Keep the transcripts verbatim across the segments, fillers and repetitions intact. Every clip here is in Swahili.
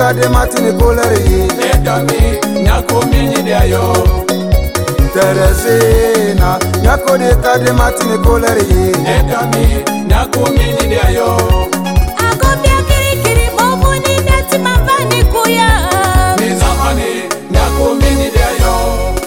kade matini koleri Edami nyako minyi dayo Teresina nyako de kade matini koleri Edami nyako minyi dayo Akopia kiri kiri bobu ni neti mavani kuya Nizamani nyako minyi dayo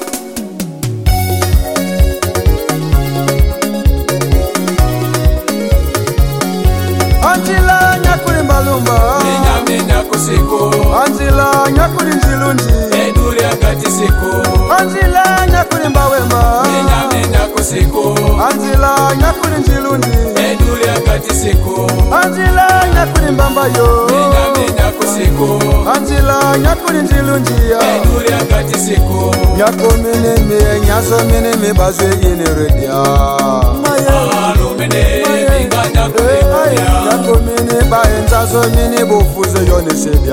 Angela nyakuri malumba Minyami nyako siku Angela nyakuri njilunji Eduri akati siku Angela nyakuri mbawemba Minyami nyako siku Angela nyakuri njilunji Eduri akati siku Angela nyakuri mbambayo Minyami nyako siku Angela nyakuri njilunji Eduri akati siku Nyako mene me nyaso mene me bazwe yene redia Alumene minga nyako lekuya Nyako mene ba enzazo mene bofuzo yone sedia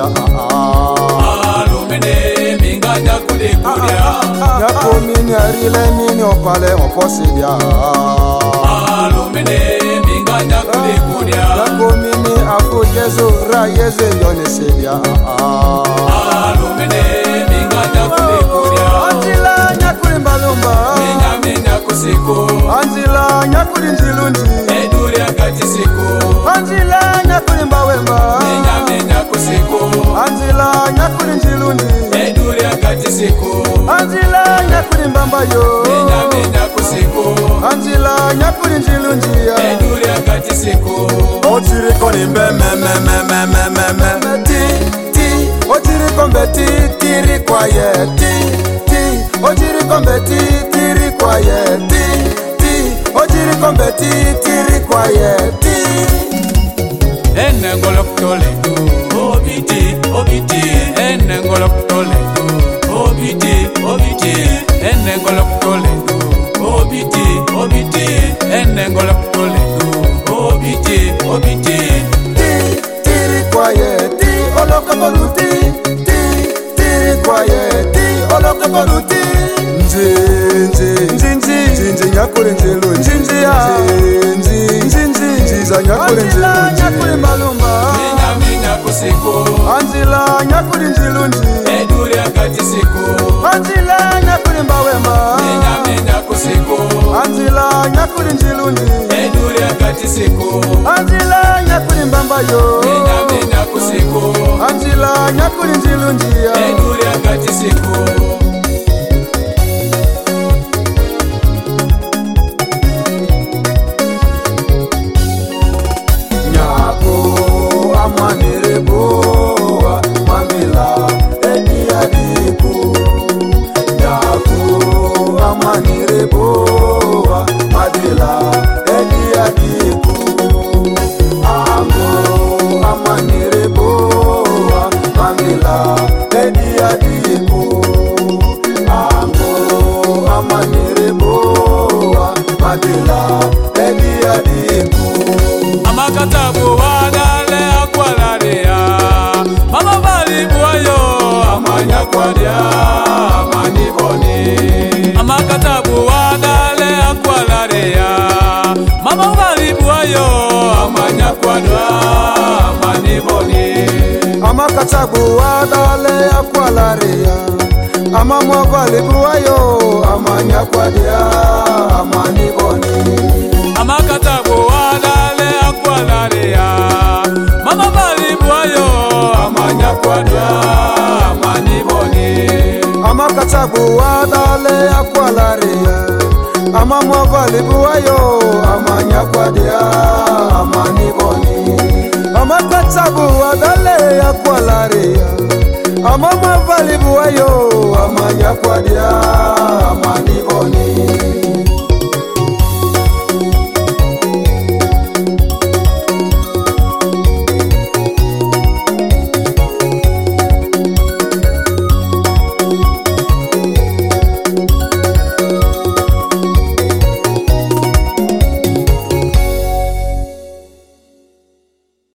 Alumene minga nyako lekuya Nyako mene arile mene opale oposedia Alumene minga nyako lekuya Nyako mene afo yezo ra yeze yone sedia Alumene minga nyako lekuya Angela nyakuri mbalumba Minyami nyako siku Angela nyakuri njilunji Eduri akati siku Angela nyakuri mbawemba Minyami nyako siku Angela nyakuri njilunji Eduri akati siku Angela nyakuri mbambayo Minyami nyako siku Angela nyakuri njilunji Eduri akati siku Otiri koni mbe me me me me me me me Ti ti Otiri kombe ti tiri kwaye Ti ti Otiri kombe ti tiri kwaye Ti ti Otiri kombe ti tiri kwaye Ti Ene ngolok tole du Obiti, obiti Ene ngolok tole du Obiti, obiti Ene ngolok tole du Obiti, obiti Ene ngolok tole du Obiti, obiti Ti tiri kwaye Ti oloka boluti Ti tiri kwaye Ti oloka boluti Nji nji nji nji Nji nyakuri njilu Nji ya Nji nji nji Nji za nyakuri njilu Angela nyakuri malumba Minyami nyako siku Angela nyakuri njilunji Eduri akati siku Angela nyakuri mbawema Minyami nyako siku Angela nyakuri njilunji Eduri akati siku Angela nyakuri mbambayo Minyami nyako siku Angela nyakuri njilunji Eduri akati siku Nyako amwanire boa Mamila edi adiku Nyako amwanire boa Madila edi adiku Amo amwanire boa Mamila edi adiku Amo amwanire boa Madila edi adiku Amakatabu wadale akwalaria Mama bali buayo amanya kwadia amaniboni Amakatabu wadale akwalaria Mama bali buayo amanya kwadia amaniboni Amakatabu wadale akwalaria Ama mwavali buwayo amanya kwadia amaniboni Amakatabu wadale akwalaria Mama bali buayo amanya kwadia amaniboni Amakatabu wadale akwalaria Ama mwavali buwayo amanya kwadia amaniboni Amakatabu wadale akwalaria Ama mwavali buwayo amanya kwadia